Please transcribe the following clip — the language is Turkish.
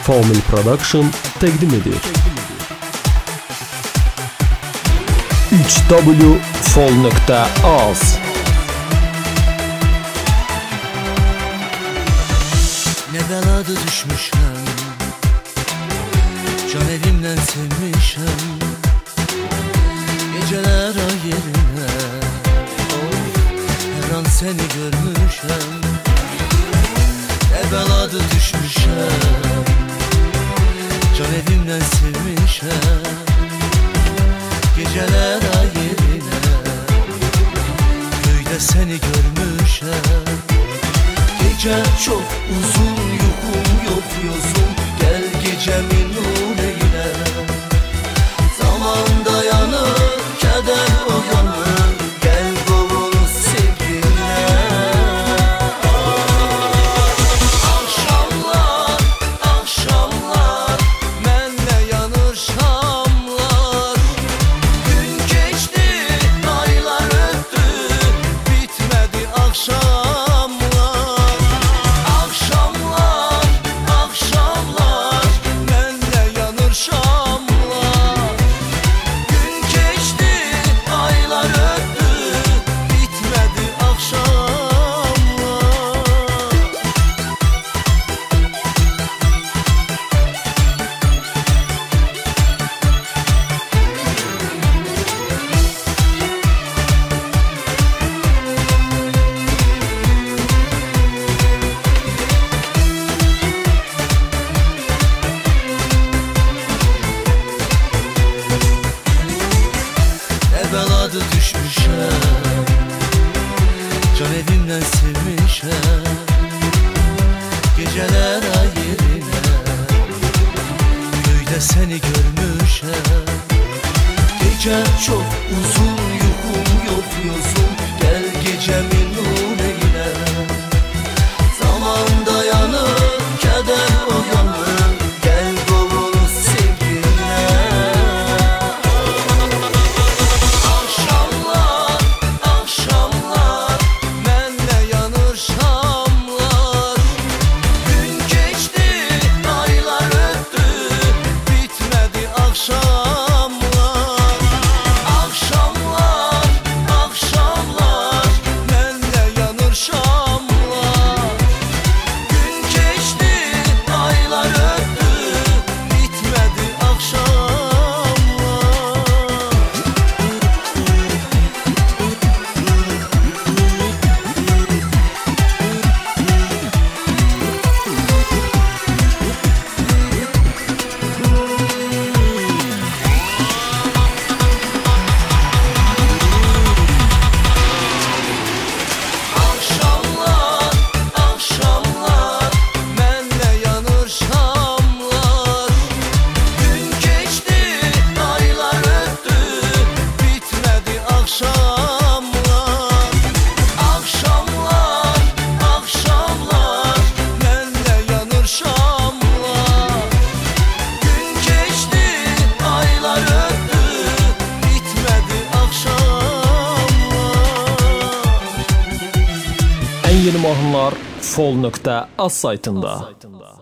Family Production təqdim edir. 3w.az Ne belada düşmüşəm, can evimdən sevmişəm, geceler ay yerine, her an seni görmüşəm. Ne belada düşmüşəm, can evimdən sevmişəm, geceler ay yerine, köyde seni görmüşəm. Gece çok uzun, yukum yok yozum, gel gecemi nur eyle. Zaman dayanır, keder uyanır, gel kovul sevgiline. Akşamlar, akşamlar, mənlə yanır şamlar. Gün geçti, aylar öttü, bitmedi akşam. Belada düşmüşəm, can evimdən sevmişəm, geceler ay yerine, köyde seni görmüşəm. Gece çok uzun, yukum yok yozum, gel gecemi nur eyle. Zaman dayanır, keder uyanır, gel kovul sevgiline. Yeni mahnılar fol.az saytında.